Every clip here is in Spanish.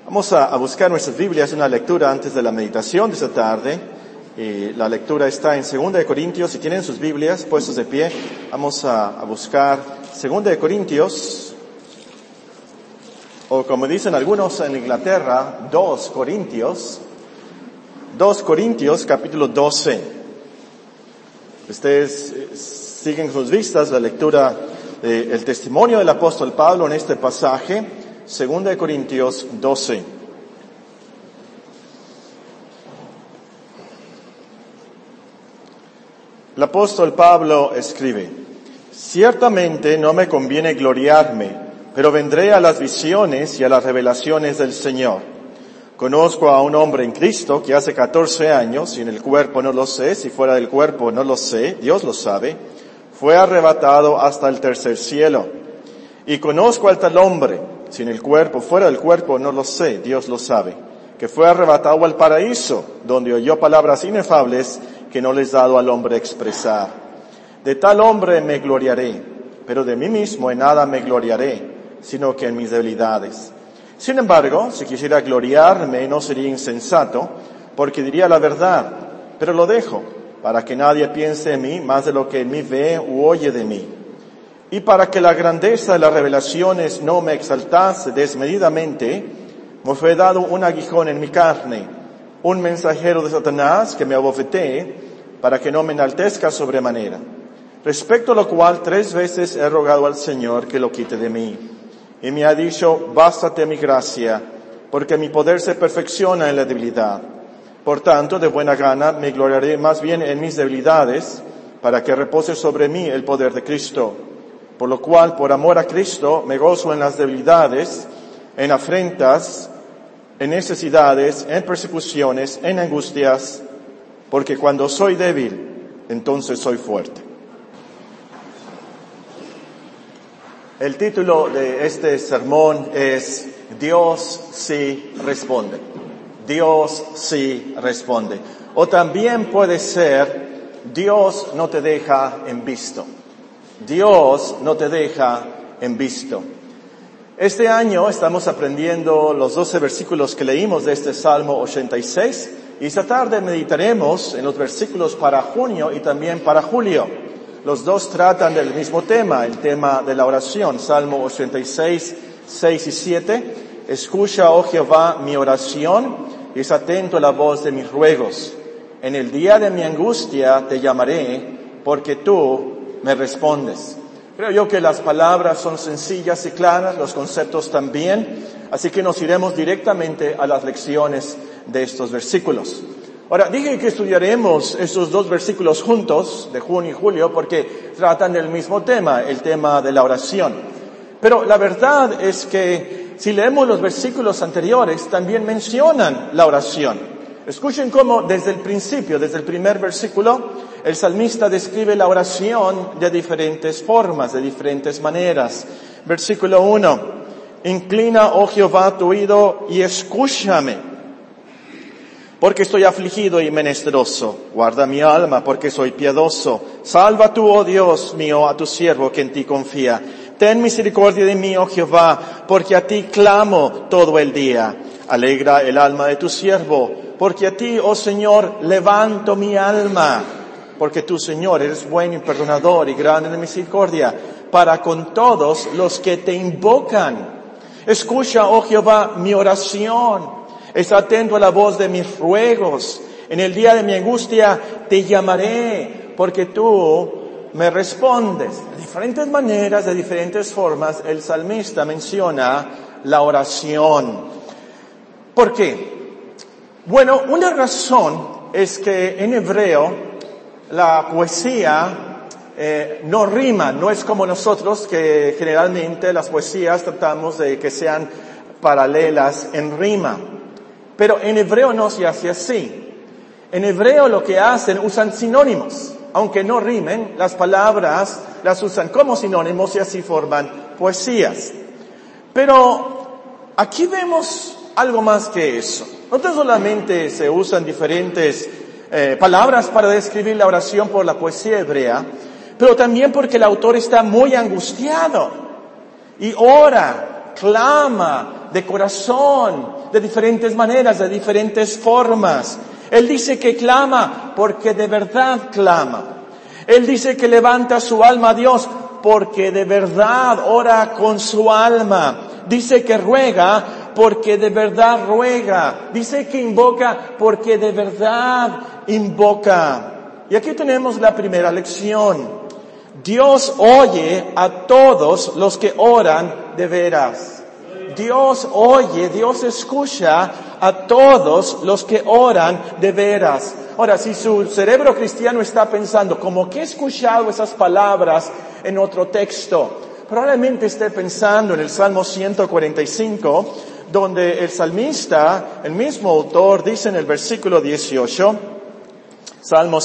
Vamos a buscar nuestras Biblias, una lectura antes de la meditación de esta tarde. La lectura está en 2 Corintios. Si tienen sus Biblias puestos de pie, vamos a buscar 2 Corintios, o como dicen algunos en Inglaterra, 2 Corintios. 2 Corintios, capítulo 12. Ustedes siguen sus vistas la lectura del testimonio del apóstol Pablo en este pasaje. 2 Corintios 12. El apóstol Pablo escribe: ciertamente no me conviene gloriarme, pero vendré a las visiones y a las revelaciones del Señor. Conozco a un hombre en Cristo que hace 14 años, y en el cuerpo no lo sé, si fuera del cuerpo no lo sé, Dios lo sabe, fue arrebatado hasta el tercer cielo. Y conozco al tal hombre, si en el cuerpo, fuera del cuerpo, no lo sé, Dios lo sabe, que fue arrebatado al paraíso, donde oyó palabras inefables que no les dado al hombre expresar. De tal hombre me gloriaré, pero de mí mismo en nada me gloriaré, sino que en mis debilidades. Sin embargo, si quisiera gloriarme, no sería insensato, porque diría la verdad, pero lo dejo, para que nadie piense en mí más de lo que en mí ve u oye de mí. Y para que la grandeza de las revelaciones no me exaltase desmedidamente, me fue dado un aguijón en mi carne, un mensajero de Satanás que me abofetee, para que no me enaltezca sobremanera. Respecto a lo cual 3 veces he rogado al Señor que lo quite de mí. Y me ha dicho: bástate mi gracia, porque mi poder se perfecciona en la debilidad. Por tanto, de buena gana me gloriaré más bien en mis debilidades, para que repose sobre mí el poder de Cristo. Por lo cual, por amor a Cristo, me gozo en las debilidades, en afrentas, en necesidades, en persecuciones, en angustias, porque cuando soy débil, entonces soy fuerte. El título de este sermón es Dios sí responde. Dios sí responde. O también puede ser Dios no te deja en visto. Dios no te deja en visto. Este año estamos aprendiendo los 12 versículos que leímos de este Salmo 86 y esta tarde meditaremos en los versículos para junio y también para julio. Los dos tratan del mismo tema, el tema de la oración. Salmo 86, 6 y 7. Escucha, oh Jehová, mi oración y es atento a la voz de mis ruegos. En el día de mi angustia te llamaré, porque tú me respondes. Creo yo que las palabras son sencillas y claras, los conceptos también, así que nos iremos directamente a las lecciones de estos versículos. Ahora, dije que estudiaremos estos 2 versículos juntos, de junio y julio, porque tratan del mismo tema, el tema de la oración. Pero la verdad es que si leemos los versículos anteriores, también mencionan la oración. Escuchen cómo desde el principio, desde el primer versículo, el salmista describe la oración de diferentes formas, de diferentes maneras. Versículo 1. Inclina, oh Jehová, tu oído y escúchame, porque estoy afligido y menesteroso. Guarda mi alma, porque soy piadoso. Salva tú, oh Dios mío, a tu siervo que en ti confía. Ten misericordia de mí, oh Jehová, porque a ti clamo todo el día. Alegra el alma de tu siervo, porque a ti, oh Señor, levanto mi alma. Porque tú, Señor, eres bueno y perdonador y grande en misericordia para con todos los que te invocan. Escucha, oh Jehová, mi oración. Está atento a la voz de mis ruegos. En el día de mi angustia te llamaré, porque tú me respondes. De diferentes maneras, de diferentes formas, el salmista menciona la oración. ¿Por qué? Bueno, una razón es que en hebreo la poesía no rima, no es como nosotros que generalmente las poesías tratamos de que sean paralelas en rima. Pero en hebreo no se hace así. En hebreo lo que hacen, usan sinónimos. Aunque no rimen, las palabras las usan como sinónimos y así forman poesías. Pero aquí vemos algo más que eso. No tan solamente se usan diferentes palabras para describir la oración por la poesía hebrea, pero también porque el autor está muy angustiado y ora, clama, de corazón, de diferentes maneras, de diferentes formas. Él dice que clama porque de verdad clama. Él dice que levanta su alma a Dios porque de verdad ora con su alma. Dice que ruega porque de verdad ruega. Dice que invoca porque de verdad invoca. Y aquí tenemos la primera lección. Dios oye a todos los que oran de veras. Dios oye, Dios escucha a todos los que oran de veras. Ahora, si su cerebro cristiano está pensando, como que he escuchado esas palabras en otro texto, probablemente esté pensando en el Salmo 145, donde el salmista, el mismo autor, dice en el versículo 18, Salmo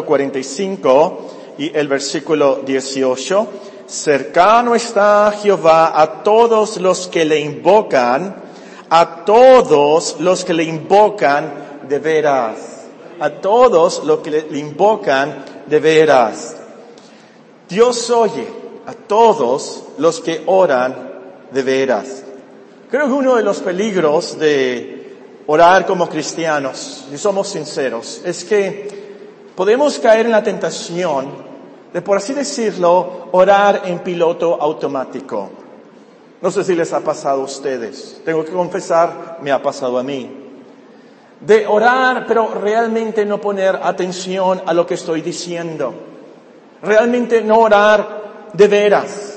145 y el versículo 18, cercano está Jehová a todos los que le invocan, a todos los que le invocan de veras. A todos los que le invocan de veras. Dios oye a todos los que oran de veras. Creo que uno de los peligros de orar como cristianos, si somos sinceros, es que podemos caer en la tentación de, por así decirlo, orar en piloto automático. No sé si les ha pasado a ustedes. Tengo que confesar, me ha pasado a mí. De orar, pero realmente no poner atención a lo que estoy diciendo. Realmente no orar de veras.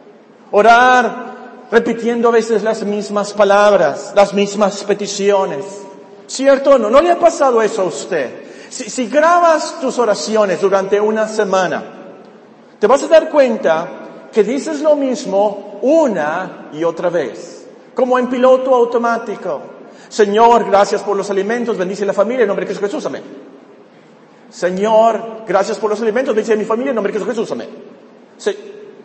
Orar repitiendo a veces las mismas palabras, las mismas peticiones. ¿Cierto o no? ¿No le ha pasado eso a usted? Si grabas tus oraciones durante una semana, te vas a dar cuenta que dices lo mismo una y otra vez, como en piloto automático. Señor, gracias por los alimentos, bendice la familia en nombre de Jesús, amén. Señor, gracias por los alimentos, bendice mi familia en nombre de Jesús, amén. Sí.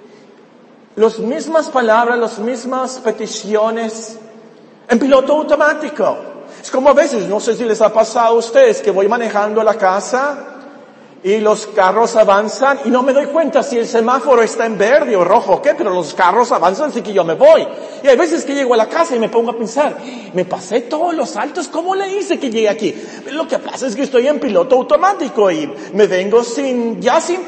Las mismas palabras, las mismas peticiones en piloto automático. Es como a veces, no sé si les ha pasado a ustedes, que voy manejando a la casa y los carros avanzan y no me doy cuenta si el semáforo está en verde o rojo o qué, pero los carros avanzan, así que yo me voy. Y hay veces que llego a la casa y me pongo a pensar, me pasé todos los saltos, ¿cómo le hice que llegue aquí? Lo que pasa es que estoy en piloto automático y me vengo sin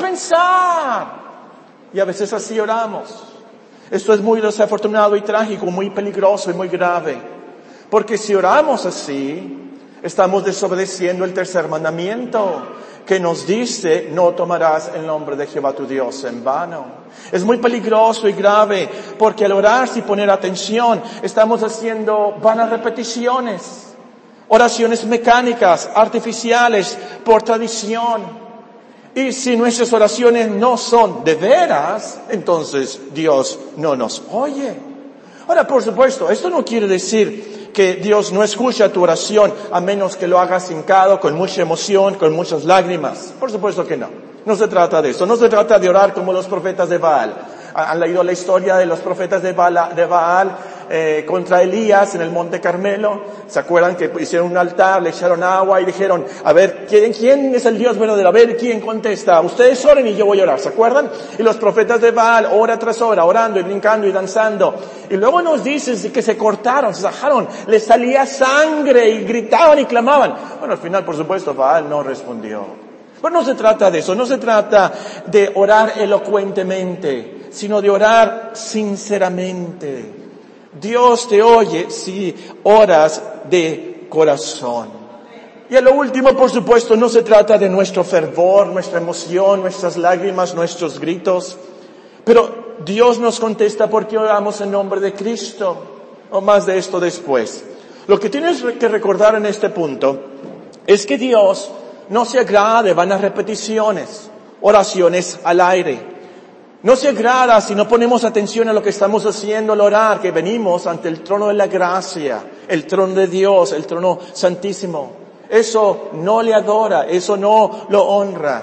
pensar. Y a veces así oramos. Esto es muy desafortunado y trágico, muy peligroso y muy grave. Porque si oramos así, estamos desobedeciendo el tercer mandamiento, que nos dice, no tomarás el nombre de Jehová tu Dios en vano. Es muy peligroso y grave, porque al orar sin poner atención, estamos haciendo vanas repeticiones, oraciones mecánicas, artificiales, por tradición. Y si nuestras oraciones no son de veras, entonces Dios no nos oye. Ahora, por supuesto, esto no quiere decir que Dios no escucha tu oración a menos que lo hagas hincado, con mucha emoción, con muchas lágrimas. Por supuesto que no. No se trata de eso. No se trata de orar como los profetas de Baal. ¿Han leído la historia de los profetas de Baal contra Elías en el Monte Carmelo? ¿Se acuerdan que hicieron un altar, le echaron agua y dijeron, a ver, ¿quién es el Dios verdadero? A ver, ¿quién contesta? Ustedes oren y yo voy a orar, ¿se acuerdan? Y los profetas de Baal, hora tras hora, orando y brincando y danzando. Y luego nos dicen que se cortaron, se sajaron, les salía sangre y gritaban y clamaban. Bueno, al final, por supuesto, Baal no respondió. Pero no se trata de eso, no se trata de orar elocuentemente, sino de orar sinceramente. Dios te oye si oras de corazón. Y a lo último, por supuesto, no se trata de nuestro fervor, nuestra emoción, nuestras lágrimas, nuestros gritos. Pero Dios nos contesta porque oramos en nombre de Cristo. O más de esto después. Lo que tienes que recordar en este punto es que Dios no se agrada de vanas repeticiones, oraciones al aire. No se agrada si no ponemos atención a lo que estamos haciendo al orar, que venimos ante el trono de la gracia, el trono de Dios, el trono santísimo. Eso no le adora, eso no lo honra.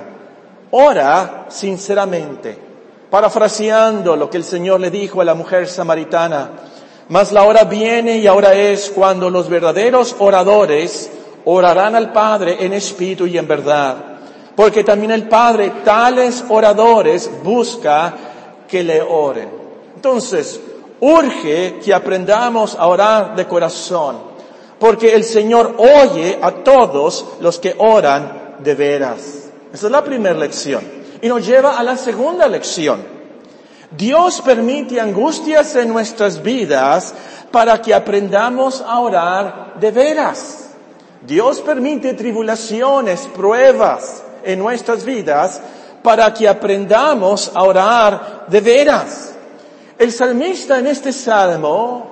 Ora sinceramente, parafraseando lo que el Señor le dijo a la mujer samaritana. Mas la hora viene y ahora es cuando los verdaderos oradores orarán al Padre en espíritu y en verdad. Porque también el Padre, tales oradores, busca que le oren. Entonces, urge que aprendamos a orar de corazón, porque el Señor oye a todos los que oran de veras. Esa es la primera lección. Y nos lleva a la segunda lección. Dios permite angustias en nuestras vidas para que aprendamos a orar de veras. Dios permite tribulaciones, pruebas en nuestras vidas para que aprendamos a orar de veras. El salmista en este salmo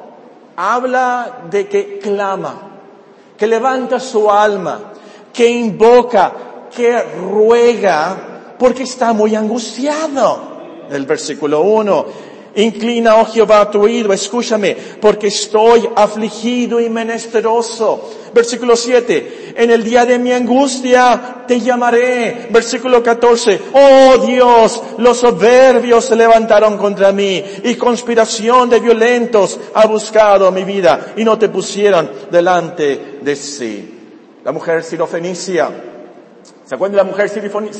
habla de que clama, que levanta su alma, que invoca, que ruega, porque está muy angustiado. El versículo 1, inclina, oh Jehová, tu oído, escúchame, porque estoy afligido y menesteroso. Versículo 7, en el día de mi angustia te llamaré. Versículo 14, oh Dios, los soberbios se levantaron contra mí y conspiración de violentos ha buscado mi vida y no te pusieron delante de sí. La mujer sirofenicia, ¿se acuerdan de la mujer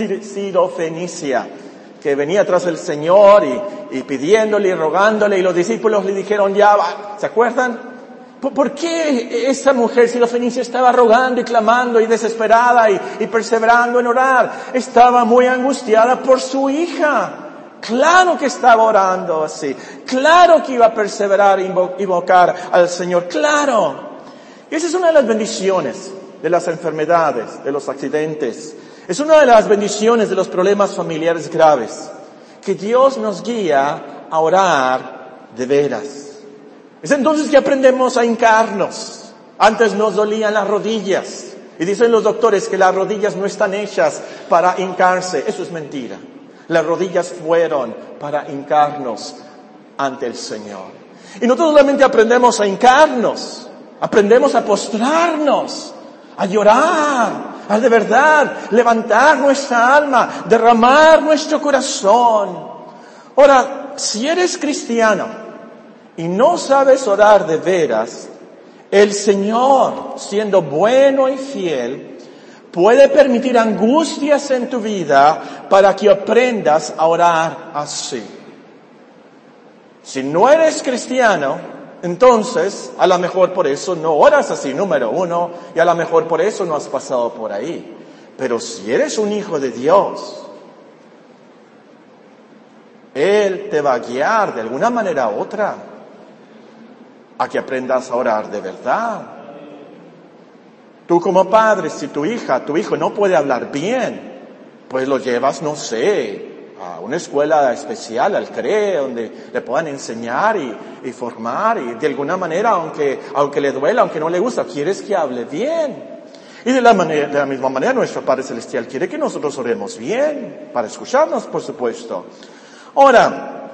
sirofenicia? Que venía tras el Señor y pidiéndole y rogándole, y los discípulos le dijeron ya va. ¿Se acuerdan? ¿Por qué esa mujer sirofenicia estaba rogando y clamando y desesperada y perseverando en orar? Estaba muy angustiada por su hija. Claro que estaba orando así. Claro que iba a perseverar e invocar al Señor. Claro. Y esa es una de las bendiciones de las enfermedades, de los accidentes. Es una de las bendiciones de los problemas familiares graves, que Dios nos guía a orar de veras. Es entonces que aprendemos a hincarnos. Antes nos dolían las rodillas, y dicen los doctores que las rodillas no están hechas para hincarse. Eso es mentira. Las rodillas fueron para hincarnos ante el Señor. Y no solamente aprendemos a hincarnos, aprendemos a postrarnos, a llorar, a de verdad levantar nuestra alma, derramar nuestro corazón. Ahora, si eres cristiano y no sabes orar de veras, el Señor, siendo bueno y fiel, puede permitir angustias en tu vida para que aprendas a orar así. Si no eres cristiano, entonces, a lo mejor por eso no oras así, número uno, y a lo mejor por eso no has pasado por ahí. Pero si eres un hijo de Dios, Él te va a guiar de alguna manera u otra a que aprendas a orar de verdad. Tú como padre, si tu hijo no puede hablar bien, pues lo llevas, no sé, a una escuela especial, al CRE, donde le puedan enseñar y formar, y de alguna manera, aunque le duela, aunque no le gusta, quieres que hable bien. Y de la misma manera, nuestro Padre Celestial quiere que nosotros oremos bien, para escucharnos, por supuesto. Ahora,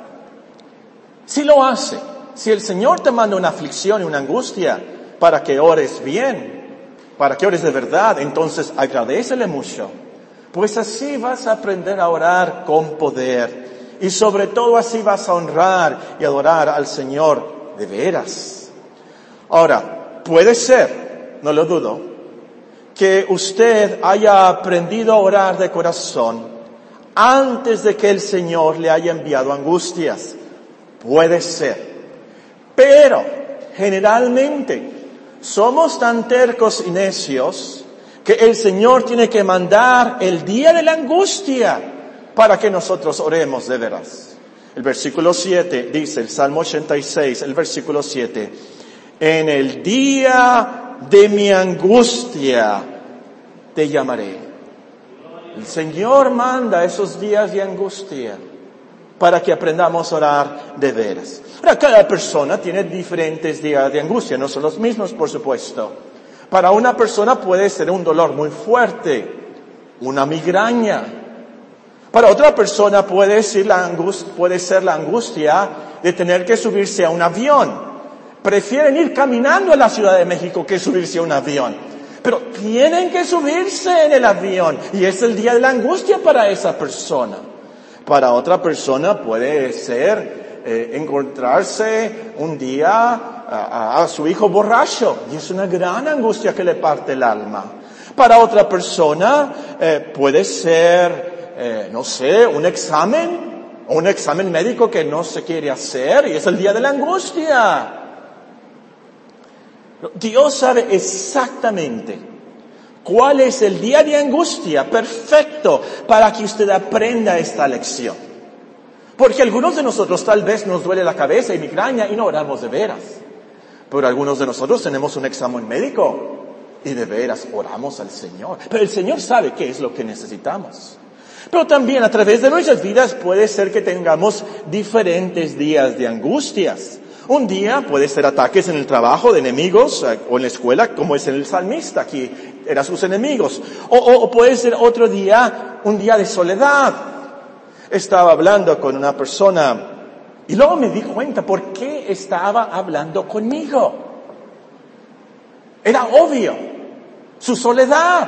si lo hace, si el Señor te manda una aflicción y una angustia para que ores bien, para que ores de verdad, entonces agradécele mucho. Pues así vas a aprender a orar con poder. Y sobre todo así vas a honrar y adorar al Señor de veras. Ahora, puede ser, no lo dudo, que usted haya aprendido a orar de corazón antes de que el Señor le haya enviado angustias. Puede ser. Pero, generalmente, somos tan tercos y necios que el Señor tiene que mandar el día de la angustia para que nosotros oremos de veras. El versículo 7 dice, el Salmo 86, el versículo 7, en el día de mi angustia te llamaré. El Señor manda esos días de angustia para que aprendamos a orar de veras. Ahora, cada persona tiene diferentes días de angustia, no son los mismos, por supuesto. Para una persona puede ser un dolor muy fuerte, una migraña. Para otra persona puede ser la angustia de tener que subirse a un avión. Prefieren ir caminando a la Ciudad de México que subirse a un avión. Pero tienen que subirse en el avión y es el día de la angustia para esa persona. Para otra persona puede ser encontrarse un día a su hijo borracho y es una gran angustia que le parte el alma. Para otra persona puede ser, no sé, un examen un examen médico que no se quiere hacer y es el día de la angustia. Dios sabe exactamente cuál es el día de angustia perfecto para que usted aprenda esta lección. Porque algunos de nosotros tal vez nos duele la cabeza y migraña y no oramos de veras. Pero algunos de nosotros tenemos un examen médico y de veras oramos al Señor. Pero el Señor sabe qué es lo que necesitamos. Pero también a través de nuestras vidas puede ser que tengamos diferentes días de angustias. Un día puede ser ataques en el trabajo de enemigos o en la escuela, como es en el salmista, aquí eran sus enemigos. O puede ser otro día, un día de soledad. Estaba hablando con una persona y luego me di cuenta por qué estaba hablando conmigo. Era obvio, su soledad.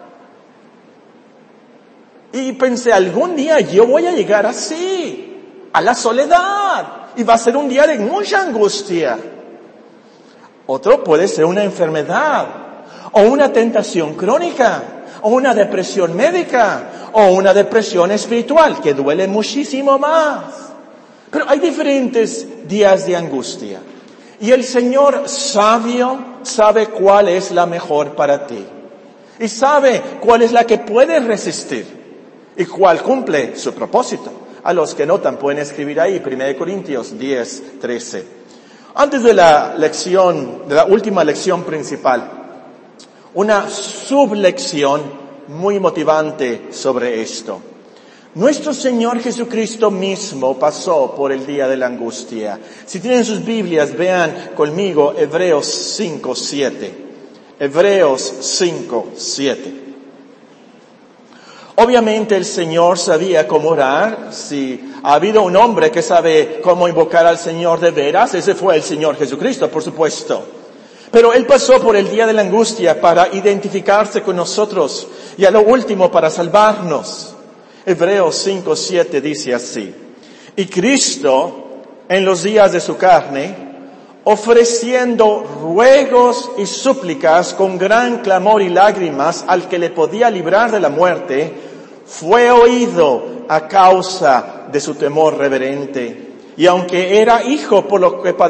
Y pensé, algún día yo voy a llegar así, a la soledad. Y va a ser un día de mucha angustia. Otro puede ser una enfermedad, o una tentación crónica, o una depresión médica, o una depresión espiritual, que duele muchísimo más. Pero hay diferentes días de angustia. Y el Señor sabio sabe cuál es la mejor para ti. Y sabe cuál es la que puedes resistir. Y cuál cumple su propósito. A los que notan pueden escribir ahí, 1 Corintios 10, 13. Antes de la última lección principal, una sublección muy motivante sobre esto. Nuestro Señor Jesucristo mismo pasó por el día de la angustia. Si tienen sus Biblias, vean conmigo Hebreos 5, 7. Hebreos 5, 7. Obviamente el Señor sabía cómo orar. Si ha habido un hombre que sabe cómo invocar al Señor de veras, ese fue el Señor Jesucristo, por supuesto. Pero Él pasó por el día de la angustia para identificarse con nosotros y a lo último para salvarnos. Hebreos 5, 7 dice así: y Cristo, en los días de su carne, ofreciendo ruegos y súplicas con gran clamor y lágrimas al que le podía librar de la muerte, fue oído a causa de su temor reverente. Y aunque era hijo por lo que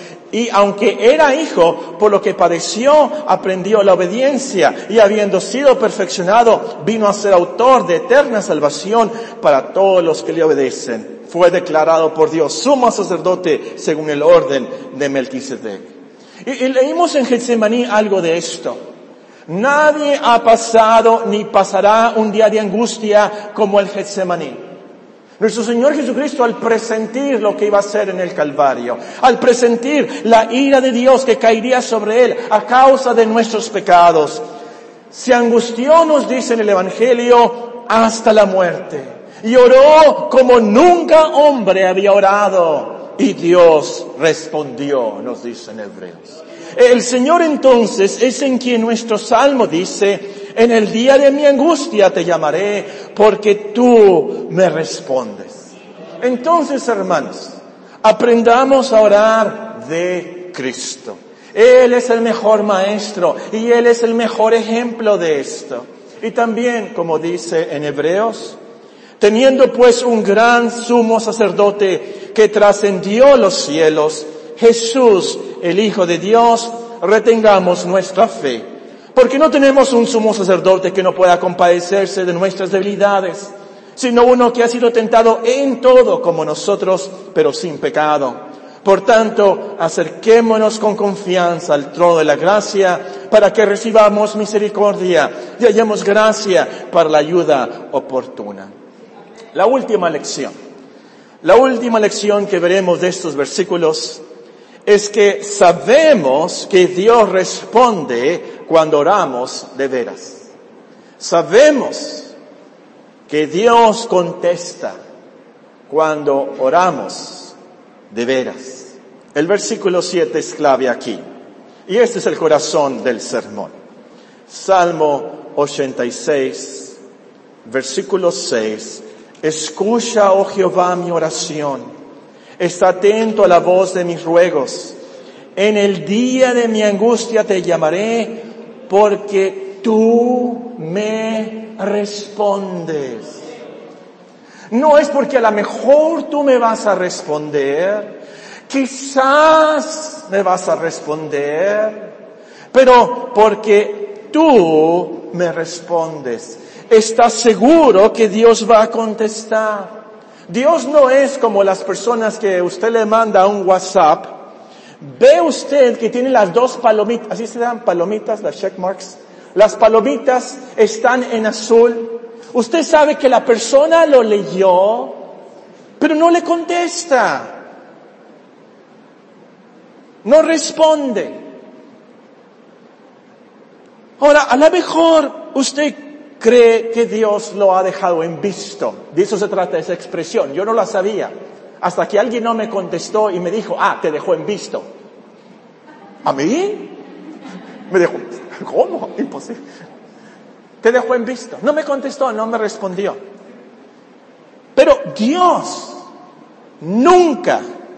padeció, aprendió la obediencia, y habiendo sido perfeccionado, vino a ser autor de eterna salvación para todos los que le obedecen. Fue declarado por Dios sumo sacerdote según el orden de Melquisedec. Y leímos en Getsemaní algo de esto. Nadie ha pasado ni pasará un día de angustia como el Getsemaní. Nuestro Señor Jesucristo, al presentir lo que iba a hacer en el Calvario, al presentir la ira de Dios que caería sobre Él a causa de nuestros pecados, se angustió, nos dice en el Evangelio, hasta la muerte. Y oró como nunca hombre había orado. Y Dios respondió, nos dice en Hebreos. El Señor entonces es en quien nuestro Salmo dice: en el día de mi angustia te llamaré, porque tú me respondes. Entonces, hermanos, aprendamos a orar de Cristo. Él es el mejor maestro y Él es el mejor ejemplo de esto. Y también, como dice en Hebreos, teniendo pues un gran sumo sacerdote que trascendió los cielos, Jesús, el Hijo de Dios, retengamos nuestra fe. Porque no tenemos un sumo sacerdote que no pueda compadecerse de nuestras debilidades, sino uno que ha sido tentado en todo como nosotros, pero sin pecado. Por tanto, acerquémonos con confianza al trono de la gracia para que recibamos misericordia y hallemos gracia para la ayuda oportuna. La última lección que veremos de estos versículos es que sabemos que Dios responde cuando oramos de veras. Sabemos que Dios contesta cuando oramos de veras. El versículo 7 es clave aquí. Y este es el corazón del sermón. Salmo 86, versículo 6. Escucha, oh Jehová, mi oración. Está atento a la voz de mis ruegos. En el día de mi angustia te llamaré, porque tú me respondes. No es porque a lo mejor tú me vas a responder, quizás me vas a responder, pero porque tú me respondes. ¿Estás seguro que Dios va a contestar? Dios no es como las personas que usted le manda un WhatsApp. Ve usted que tiene las dos palomitas, así se llaman palomitas, las check marks. Las palomitas están en azul. Usted sabe que la persona lo leyó, pero no le contesta. No responde. Ahora, a lo mejor usted cree que Dios lo ha dejado en visto. De eso se trata esa expresión. Yo no la sabía. Hasta que alguien no me contestó y me dijo, te dejó en visto. ¿A mí? Me dejó, ¿cómo? Imposible. Te dejó en visto. No me contestó, no me respondió. Pero Dios nunca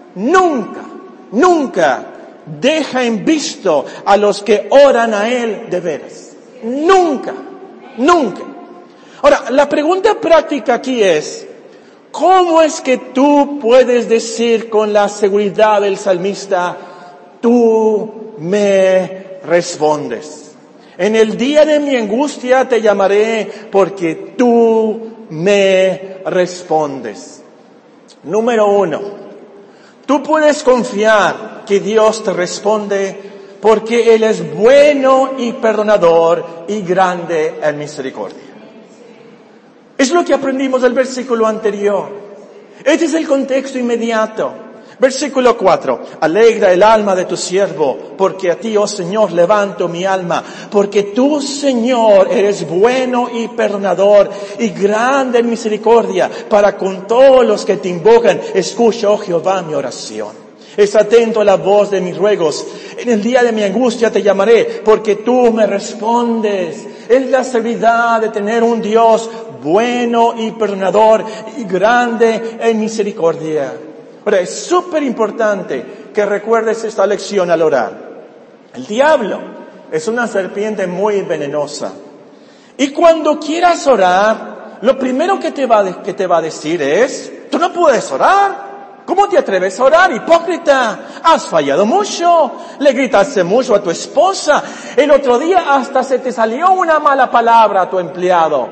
deja en visto a los que oran a Él de veras. Nunca. Ahora, la pregunta práctica aquí es, ¿cómo es que tú puedes decir con la seguridad del salmista, tú me respondes? En el día de mi angustia te llamaré porque tú me respondes. Número 1, tú puedes confiar que Dios te responde porque Él es bueno y perdonador y grande en misericordia. Es lo que aprendimos del versículo anterior. Este es el contexto inmediato. Versículo 4. Alegra el alma de tu siervo, porque a ti, oh Señor, levanto mi alma. Porque tú, Señor, eres bueno y perdonador y grande en misericordia para con todos los que te invocan. Escucha, oh Jehová, mi oración. Es atento a la voz de mis ruegos. En el día de mi angustia te llamaré, porque tú me respondes. Es la seguridad de tener un Dios bueno y perdonador y grande en misericordia. Ahora, es súper importante que recuerdes esta lección al orar. El diablo es una serpiente muy venenosa. Y cuando quieras orar, lo primero que te va a decir es, tú no puedes orar. ¿Cómo te atreves a orar, hipócrita? Has fallado mucho, le gritaste mucho a tu esposa, el otro día hasta se te salió una mala palabra a tu empleado.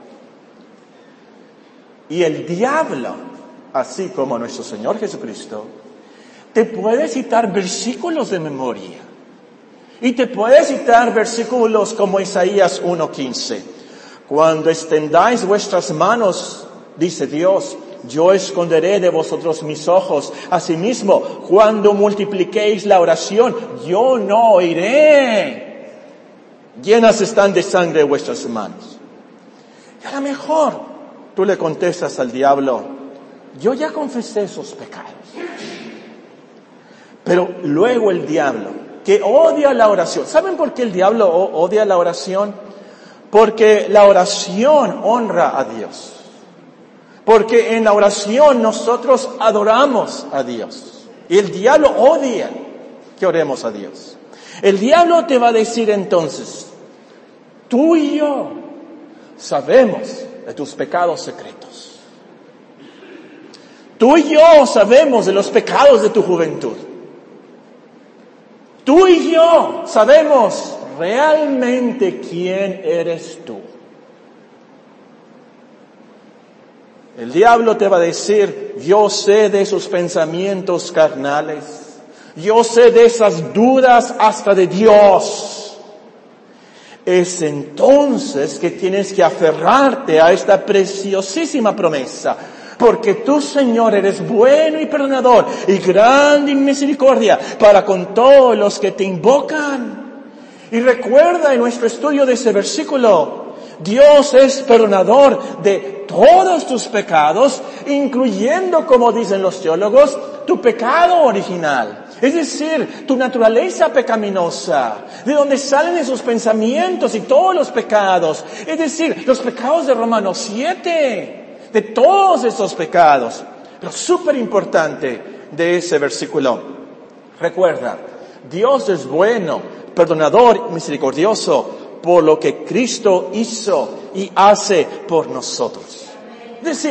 Y el diablo, así como nuestro Señor Jesucristo, te puede citar versículos de memoria. Y te puede citar versículos como Isaías 1:15. Cuando extendáis vuestras manos, dice Dios, yo esconderé de vosotros mis ojos. Asimismo, cuando multipliquéis la oración, yo no oiré. Llenas están de sangre vuestras manos. Y a lo mejor tú le contestas al diablo, yo ya confesé esos pecados. Pero luego el diablo, que odia la oración. ¿Saben por qué el diablo odia la oración? Porque la oración honra a Dios. Porque en la oración nosotros adoramos a Dios. Y el diablo odia que oremos a Dios. El diablo te va a decir entonces, tú y yo sabemos de tus pecados secretos. Tú y yo sabemos de los pecados de tu juventud. Tú y yo sabemos realmente quién eres tú. El diablo te va a decir, yo sé de esos pensamientos carnales, yo sé de esas dudas hasta de Dios. Es entonces que tienes que aferrarte a esta preciosísima promesa, porque tú, Señor, eres bueno y perdonador y grande en misericordia para con todos los que te invocan. Y recuerda en nuestro estudio de ese versículo, Dios es perdonador de todos tus pecados, incluyendo, como dicen los teólogos, tu pecado original. Es decir, tu naturaleza pecaminosa, de donde salen esos pensamientos y todos los pecados. Es decir, los pecados de Romanos 7, de todos esos pecados. Pero súper importante de ese versículo, recuerda, Dios es bueno, perdonador, misericordioso, por lo que Cristo hizo y hace por nosotros. Es decir,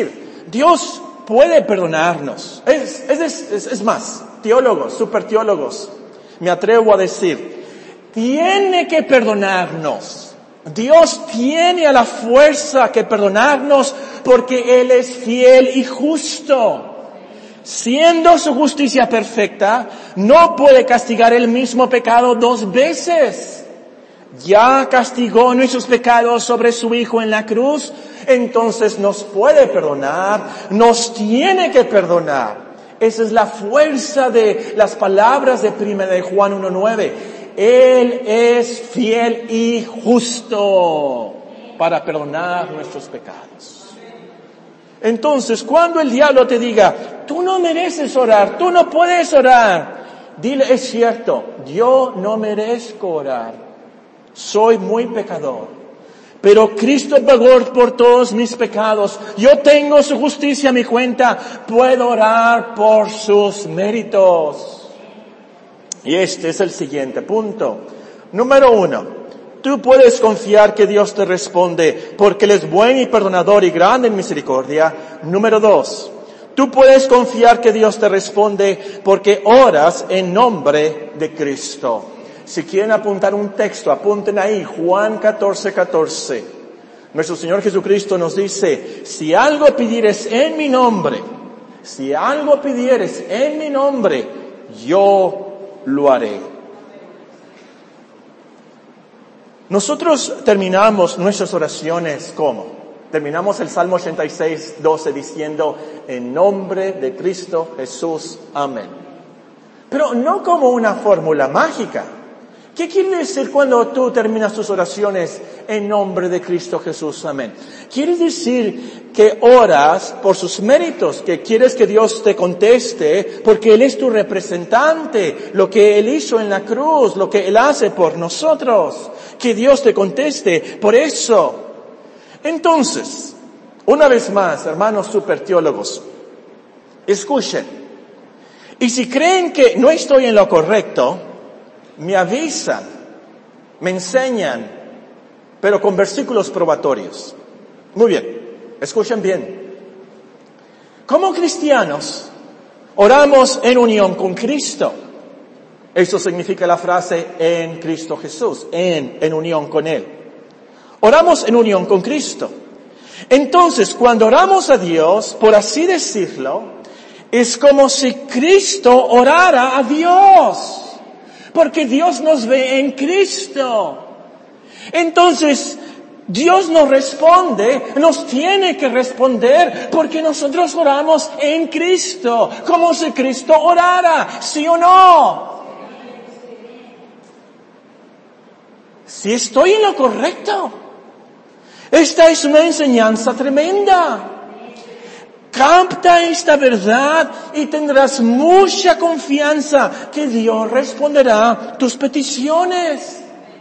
Dios puede perdonarnos. Es más, teólogos, superteólogos, me atrevo a decir, tiene que perdonarnos. Dios tiene a la fuerza que perdonarnos porque Él es fiel y justo. Siendo su justicia perfecta, no puede castigar el mismo pecado 2 veces. Ya castigó nuestros pecados sobre su Hijo en la cruz, entonces nos puede perdonar, nos tiene que perdonar. Esa es la fuerza de las palabras de 1 de Juan 1:9. Él es fiel y justo para perdonar nuestros pecados. Entonces, cuando el diablo te diga, tú no mereces orar, tú no puedes orar, dile, es cierto, yo no merezco orar, soy muy pecador, pero Cristo pagó por todos mis pecados, yo tengo su justicia a mi cuenta, puedo orar por sus méritos. Y este es el siguiente punto. Número 1. Tú puedes confiar que Dios te responde porque Él es buen y perdonador y grande en misericordia. Número 2. Tú puedes confiar que Dios te responde porque oras en nombre de Cristo. Si quieren apuntar un texto, apunten ahí, Juan 14:14. Nuestro Señor Jesucristo nos dice, si algo pidieres en mi nombre, yo lo haré. Nosotros terminamos nuestras oraciones ¿cómo? Terminamos el Salmo 86:12 diciendo, en nombre de Cristo Jesús, amén. Pero no como una fórmula mágica. ¿Qué quiere decir cuando tú terminas tus oraciones en nombre de Cristo Jesús, amén? Quiere decir que oras por sus méritos, que quieres que Dios te conteste porque Él es tu representante, lo que Él hizo en la cruz, lo que Él hace por nosotros, que Dios te conteste por eso. Entonces, una vez más, hermanos superteólogos, escuchen, y si creen que no estoy en lo correcto, me avisan, me enseñan, pero con versículos probatorios. Muy bien, escuchen bien. Como cristianos, oramos en unión con Cristo. Eso significa la frase en Cristo Jesús, en unión con Él. Oramos en unión con Cristo. Entonces, cuando oramos a Dios, por así decirlo, es como si Cristo orara a Dios. Porque Dios nos ve en Cristo. Entonces, Dios nos responde, nos tiene que responder, porque nosotros oramos en Cristo, como si Cristo orara, ¿sí o no? Si estoy en lo correcto. Esta es una enseñanza tremenda. Capta esta verdad y tendrás mucha confianza que Dios responderá tus peticiones.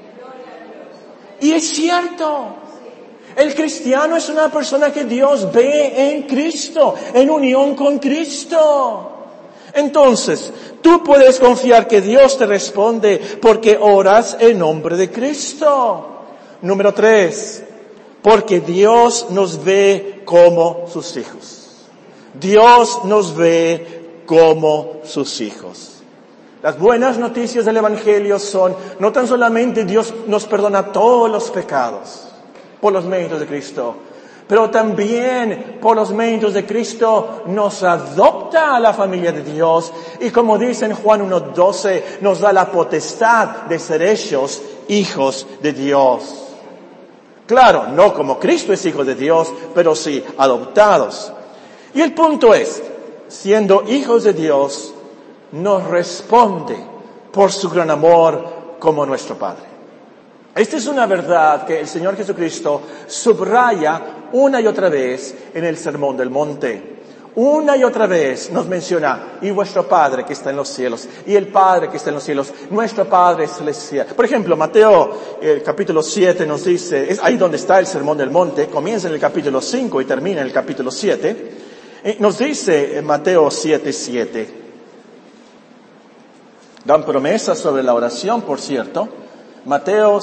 Y es cierto, el cristiano es una persona que Dios ve en Cristo, en unión con Cristo. Entonces, tú puedes confiar que Dios te responde porque oras en nombre de Cristo. Número 3, porque Dios nos ve como sus hijos. Dios nos ve como sus hijos. Las buenas noticias del Evangelio son, no tan solamente Dios nos perdona todos los pecados por los méritos de Cristo, pero también por los méritos de Cristo nos adopta a la familia de Dios y como dice en Juan 1:12, nos da la potestad de ser hechos hijos de Dios. Claro, no como Cristo es hijo de Dios, pero sí adoptados. Y el punto es, siendo hijos de Dios, nos responde por su gran amor como nuestro Padre. Esta es una verdad que el Señor Jesucristo subraya una y otra vez en el Sermón del Monte. Una y otra vez nos menciona, y vuestro Padre que está en los cielos, y el Padre que está en los cielos, nuestro Padre celestial. Por ejemplo, Mateo capítulo 7 nos dice, es ahí donde está el Sermón del Monte, comienza en el capítulo 5 y termina en el capítulo 7. Nos dice en Mateo 7:7, dan promesas sobre la oración, por cierto, Mateo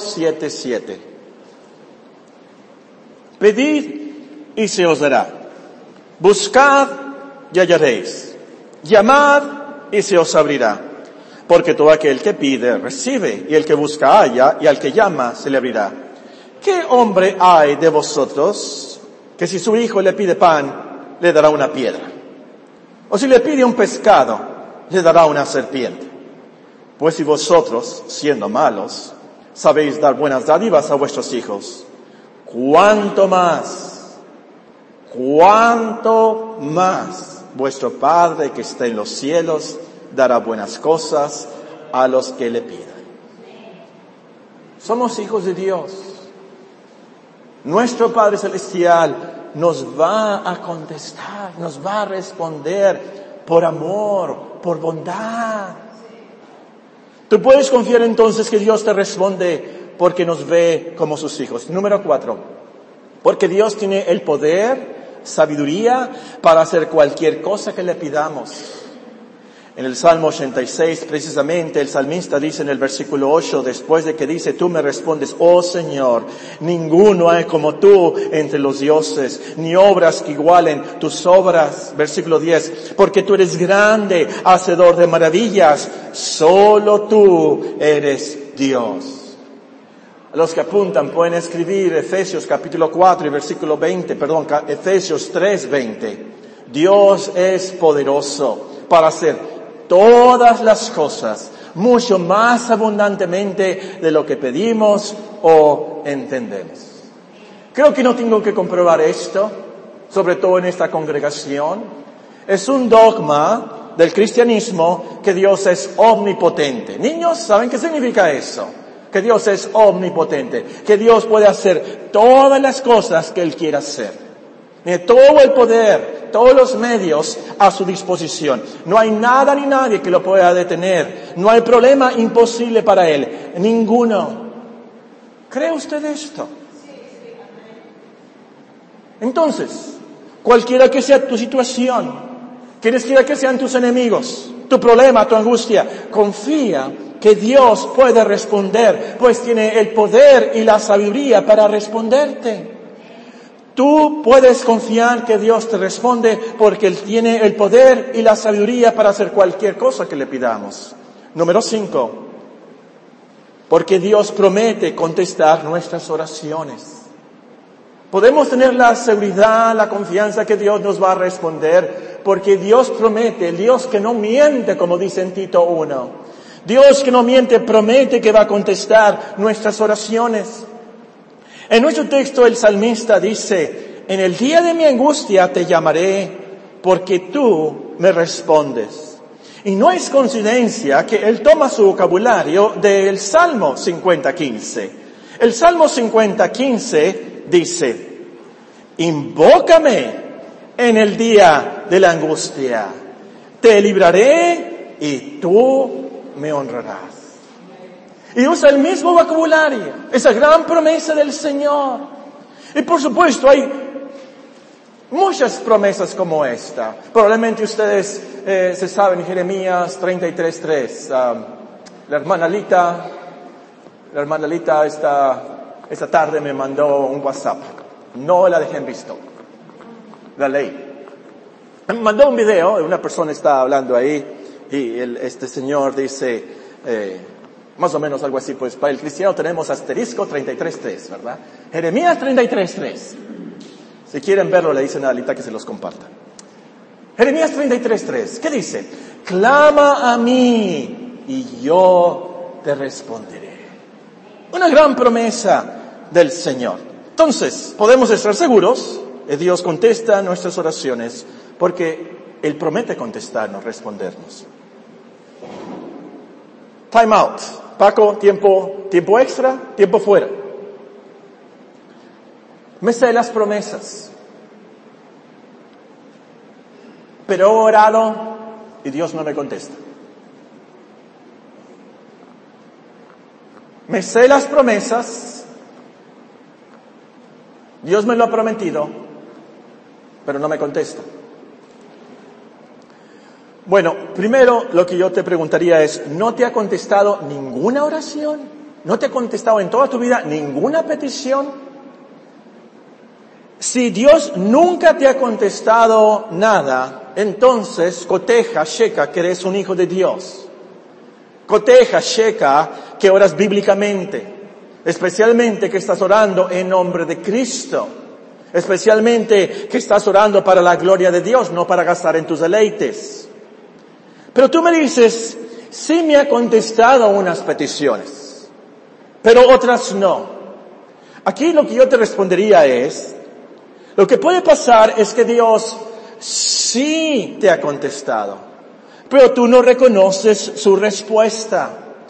7:7. Pedid y se os dará. Buscad y hallaréis. Llamad y se os abrirá. Porque todo aquel que pide, recibe, y el que busca, halla, y al que llama, se le abrirá. ¿Qué hombre hay de vosotros que si su hijo le pide pan, le dará una piedra? O si le pide un pescado, le dará una serpiente. Pues si vosotros, siendo malos, sabéis dar buenas dádivas a vuestros hijos, ¿cuánto más vuestro Padre que está en los cielos dará buenas cosas a los que le pidan? Somos hijos de Dios. Nuestro Padre Celestial nos va a contestar, nos va a responder por amor, por bondad. Tú puedes confiar entonces que Dios te responde porque nos ve como sus hijos. Número 4, porque Dios tiene el poder, sabiduría para hacer cualquier cosa que le pidamos. En el Salmo 86, precisamente, el salmista dice en el versículo 8, después de que dice, tú me respondes, oh Señor, ninguno hay como tú entre los dioses, ni obras que igualen tus obras. Versículo 10, porque tú eres grande, hacedor de maravillas, solo tú eres Dios. A los que apuntan pueden escribir Efesios capítulo 4 y versículo 20, Efesios 3, 20. Dios es poderoso para hacer todas las cosas, mucho más abundantemente de lo que pedimos o entendemos. Creo que no tengo que comprobar esto, sobre todo en esta congregación. Es un dogma del cristianismo que Dios es omnipotente. Niños, ¿saben qué significa eso? Que Dios es omnipotente, que Dios puede hacer todas las cosas que Él quiera hacer. Tiene todo el poder, todos los medios a su disposición. No hay nada ni nadie que lo pueda detener. No hay problema imposible para Él. Ninguno. ¿Cree usted esto? Entonces, cualquiera que sea tu situación, quienes quiera que sean tus enemigos, tu problema, tu angustia, confía que Dios puede responder, pues tiene el poder y la sabiduría para responderte. Tú puedes confiar que Dios te responde porque Él tiene el poder y la sabiduría para hacer cualquier cosa que le pidamos. Número 5. Porque Dios promete contestar nuestras oraciones. Podemos tener la seguridad, la confianza que Dios nos va a responder porque Dios promete, el Dios que no miente, como dice en Tito 1. Dios que no miente promete que va a contestar nuestras oraciones. En nuestro texto el salmista dice, en el día de mi angustia te llamaré porque tú me respondes. Y no es coincidencia que él toma su vocabulario del Salmo 50:15. El Salmo 50:15 dice, invócame en el día de la angustia, te libraré y tú me honrarás. Y usa el mismo vocabulario, esa gran promesa del Señor. Y por supuesto hay muchas promesas como esta. Probablemente ustedes se saben Jeremías 33:3. La hermana Lita esta tarde me mandó un WhatsApp. No la dejé en visto. La leí. Me mandó un video, una persona está hablando ahí y este señor dice... más o menos algo así, pues para el cristiano tenemos asterisco 33:3, ¿verdad? Jeremías 33:3. Si quieren verlo, le dicen a Alita que se los comparta. Jeremías 33:3, ¿qué dice? Clama a mí y yo te responderé. Una gran promesa del Señor. Entonces, podemos estar seguros que Dios contesta nuestras oraciones porque Él promete contestarnos, respondernos. Time out. Paco, tiempo extra, tiempo fuera. Me sé las promesas. Pero he orado y Dios no me contesta. Me sé las promesas. Dios me lo ha prometido, pero no me contesta. Bueno, primero lo que yo te preguntaría es, ¿no te ha contestado ninguna oración? ¿No te ha contestado en toda tu vida ninguna petición? Si Dios nunca te ha contestado nada, entonces coteja, checa que eres un hijo de Dios. Coteja, checa que oras bíblicamente, especialmente que estás orando en nombre de Cristo, especialmente que estás orando para la gloria de Dios, no para gastar en tus deleites. Pero tú me dices, sí me ha contestado unas peticiones, pero otras no. Aquí lo que yo te respondería es, lo que puede pasar es que Dios sí te ha contestado, pero tú no reconoces su respuesta.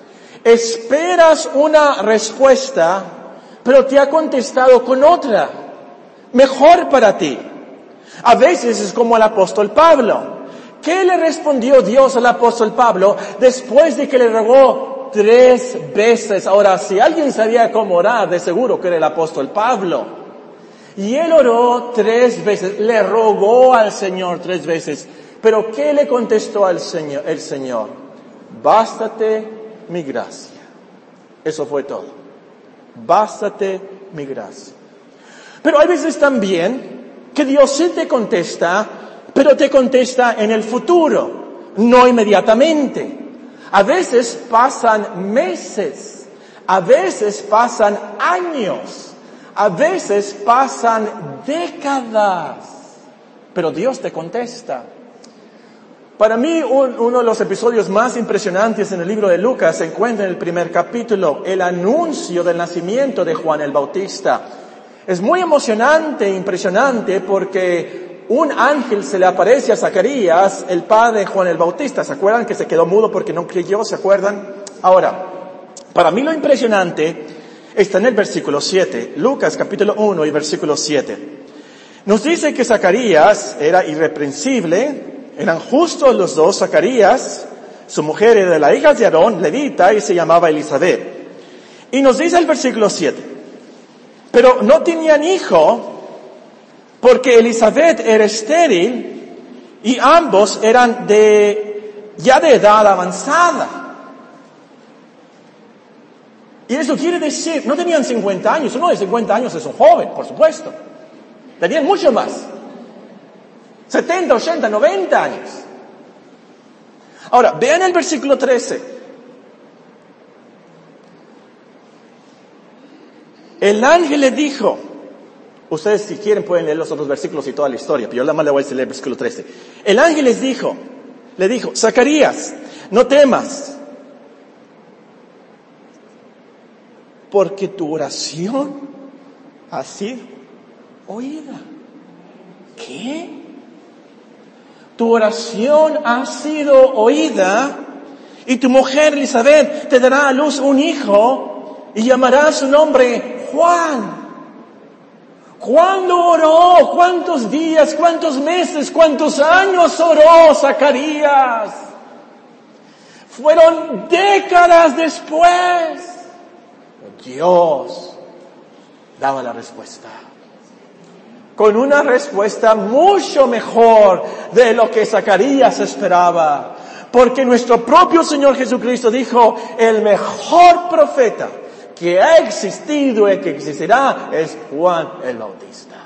Esperas una respuesta, pero te ha contestado con otra, mejor para ti. A veces es como el apóstol Pablo. ¿Qué le respondió Dios al apóstol Pablo después de que le rogó 3 veces? Ahora, si alguien sabía cómo orar, de seguro que era el apóstol Pablo. Y él oró 3 veces, le rogó al Señor 3 veces. Pero ¿qué le contestó al Señor, el Señor? Bástate mi gracia. Eso fue todo. Bástate mi gracia. Pero hay veces también que Dios sí te contesta, pero te contesta en el futuro, no inmediatamente. A veces pasan meses, a veces pasan años, a veces pasan décadas, pero Dios te contesta. Para mí, uno de los episodios más impresionantes en el libro de Lucas se encuentra en el primer capítulo, el anuncio del nacimiento de Juan el Bautista. Es muy emocionante e impresionante porque un ángel se le aparece a Zacarías, el padre de Juan el Bautista. ¿Se acuerdan que se quedó mudo porque no creyó? ¿Se acuerdan? Ahora, para mí lo impresionante está en el versículo 7, Lucas capítulo 1 y versículo 7. Nos dice que Zacarías era irreprensible, eran justos los dos. Zacarías, su mujer era de la hija de Aarón, levita, y se llamaba Elizabeth. Y nos dice el versículo 7, pero no tenían hijo porque Elizabeth era estéril y ambos eran ya de edad avanzada. Y eso quiere decir, no tenían 50 años, uno de 50 años es un joven, por supuesto. Tenían mucho más. 70, 80, 90 años. Ahora, vean el versículo 13. El ángel le dijo, ustedes si quieren pueden leer los otros versículos y toda la historia, pero yo nada más le voy a leer el versículo 13. El ángel le dijo, Zacarías, no temas, porque tu oración ha sido oída. ¿Qué? Tu oración ha sido oída y tu mujer Elizabeth te dará a luz un hijo y llamará su nombre Juan. ¿Cuándo oró? ¿Cuántos días? ¿Cuántos meses? ¿Cuántos años oró Zacarías? Fueron décadas después. Dios daba la respuesta. Con una respuesta mucho mejor de lo que Zacarías esperaba. Porque nuestro propio Señor Jesucristo dijo, el mejor profeta que ha existido y que existirá es Juan el Bautista.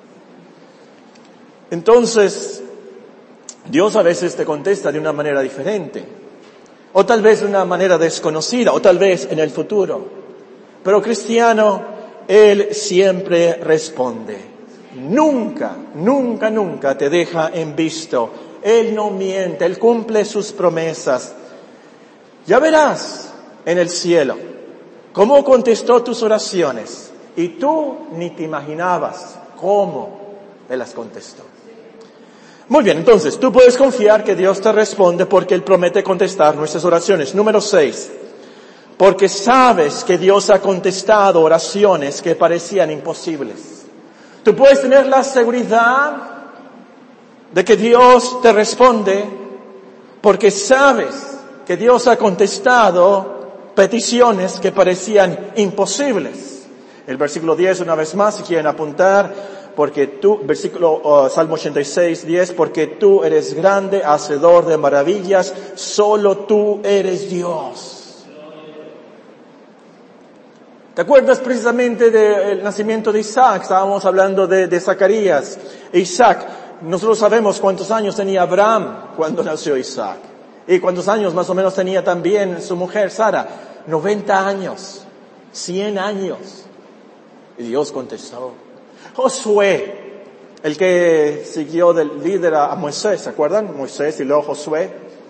Entonces, Dios a veces te contesta de una manera diferente. O tal vez de una manera desconocida, o tal vez en el futuro. Pero cristiano, Él siempre responde. Nunca, nunca, nunca te deja en visto. Él no miente, Él cumple sus promesas. Ya verás en el cielo cómo contestó tus oraciones y tú ni te imaginabas cómo Él las contestó. Muy bien, entonces tú puedes confiar que Dios te responde porque Él promete contestar nuestras oraciones. Número 6. Porque sabes que Dios ha contestado oraciones que parecían imposibles. Tú puedes tener la seguridad de que Dios te responde porque sabes que Dios ha contestado peticiones que parecían imposibles. El versículo 10, una vez más, si quieren apuntar, porque tú, Salmo 86, 10, porque tú eres grande, hacedor de maravillas, solo tú eres Dios. ¿Te acuerdas precisamente del nacimiento de Isaac? Estábamos hablando de Zacarías e Isaac. Nosotros sabemos cuántos años tenía Abraham cuando nació Isaac. Y cuántos años más o menos tenía también su mujer Sara. 90 años. 100 años. Y Dios contestó. Josué, el que siguió del líder a Moisés, ¿se acuerdan? Moisés y luego Josué.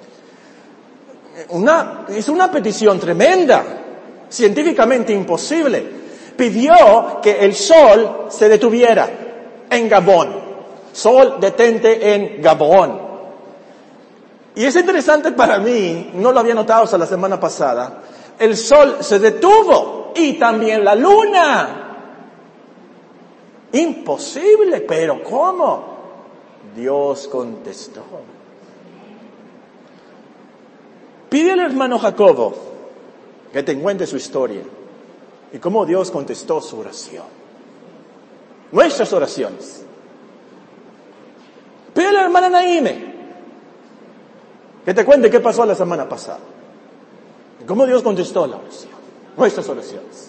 Es una petición tremenda, científicamente imposible. Pidió que el sol se detuviera en Gabón. Sol, detente en Gabón. Y es interesante para mí, no lo había notado hasta la semana pasada, el sol se detuvo y también la luna. Imposible, pero ¿cómo? Dios contestó. Pide al hermano Jacobo que te cuente su historia y cómo Dios contestó su oración. Nuestras oraciones. Pide a la hermana Naime que te cuente qué pasó la semana pasada y cómo Dios contestó la oración. Nuestras oraciones.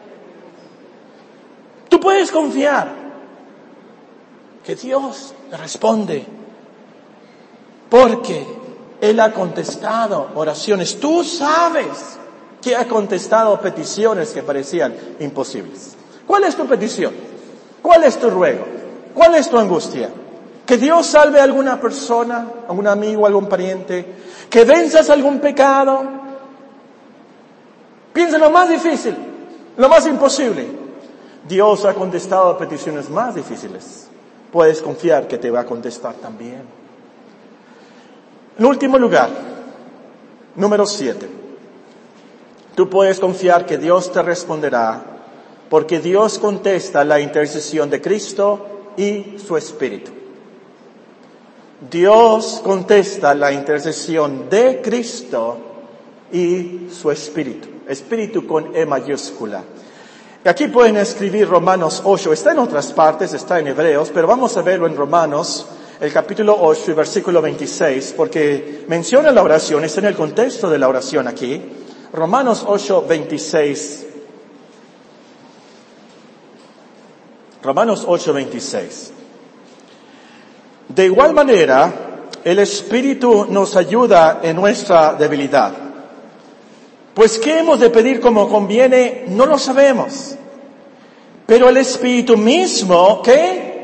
Tú puedes confiar que Dios responde porque Él ha contestado oraciones. Tú sabes que ha contestado peticiones que parecían imposibles. ¿Cuál es tu petición? ¿Cuál es tu ruego? ¿Cuál es tu angustia? ¿Que Dios salve a alguna persona, a un amigo, a algún pariente? ¿Que venzas algún pecado? Piensa en lo más difícil, lo más imposible. Dios ha contestado peticiones más difíciles. Puedes confiar que te va a contestar también. En último lugar, número 7. Tú puedes confiar que Dios te responderá porque Dios contesta la intercesión de Cristo y su Espíritu. Dios contesta la intercesión de Cristo y su Espíritu. Espíritu con E mayúscula. Y aquí pueden escribir Romanos 8. Está en otras partes, está en Hebreos, pero vamos a verlo en Romanos, el capítulo 8 y versículo 26, porque menciona la oración, está en el contexto de la oración aquí. Romanos 8, 26. Romanos 8, 26. De igual manera, el Espíritu nos ayuda en nuestra debilidad. Pues qué hemos de pedir como conviene, no lo sabemos. Pero el Espíritu mismo, ¿qué?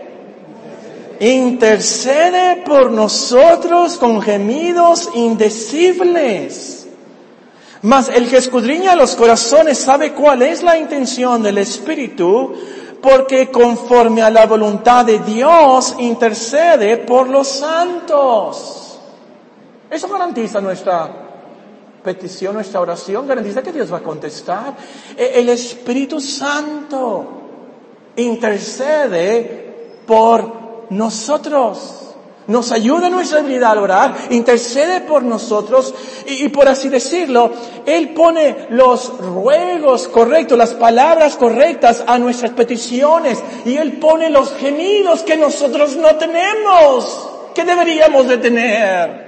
Intercede por nosotros con gemidos indecibles. Mas el que escudriña los corazones sabe cuál es la intención del Espíritu, porque conforme a la voluntad de Dios intercede por los santos. Eso garantiza nuestra petición, nuestra oración, garantiza que Dios va a contestar. El Espíritu Santo intercede por nosotros. Nos ayuda en nuestra habilidad al orar, intercede por nosotros y por así decirlo, Él pone los ruegos correctos, las palabras correctas a nuestras peticiones y Él pone los gemidos que nosotros no tenemos, que deberíamos de tener.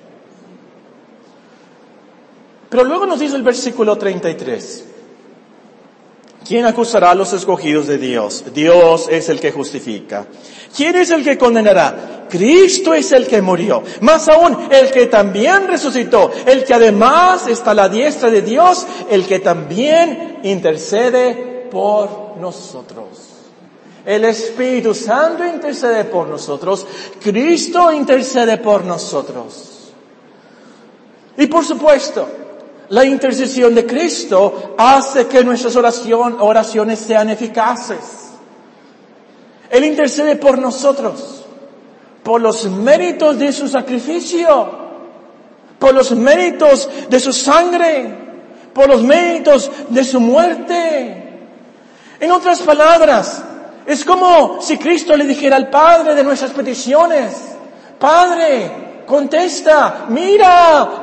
Pero luego nos dice el versículo 33. ¿Quién acusará a los escogidos de Dios? Dios es el que justifica. ¿Quién es el que condenará? Cristo es el que murió. Más aún, el que también resucitó. El que además está a la diestra de Dios. El que también intercede por nosotros. El Espíritu Santo intercede por nosotros. Cristo intercede por nosotros. Y por supuesto, la intercesión de Cristo hace que nuestras oraciones sean eficaces. Él intercede por nosotros, por los méritos de su sacrificio, por los méritos de su sangre, por los méritos de su muerte. En otras palabras, es como si Cristo le dijera al Padre de nuestras peticiones: Padre, contesta, mira,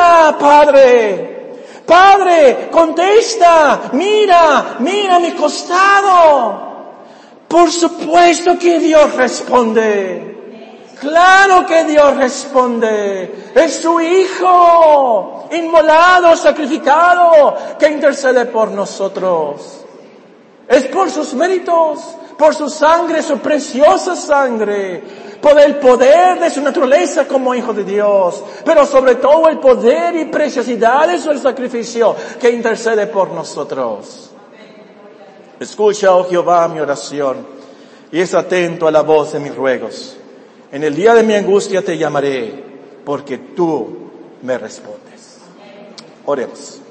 Padre, contesta, mira mi costado. Por supuesto que Dios responde. Claro que Dios responde. Es su Hijo, inmolado, sacrificado, que intercede por nosotros. por sus méritos, por su sangre, su preciosa sangre, por el poder de su naturaleza como hijo de Dios, pero sobre todo el poder y preciosidad de su sacrificio que intercede por nosotros. Escucha, oh Jehová, mi oración y es atento a la voz de mis ruegos. En el día de mi angustia te llamaré, porque tú me respondes. Oremos.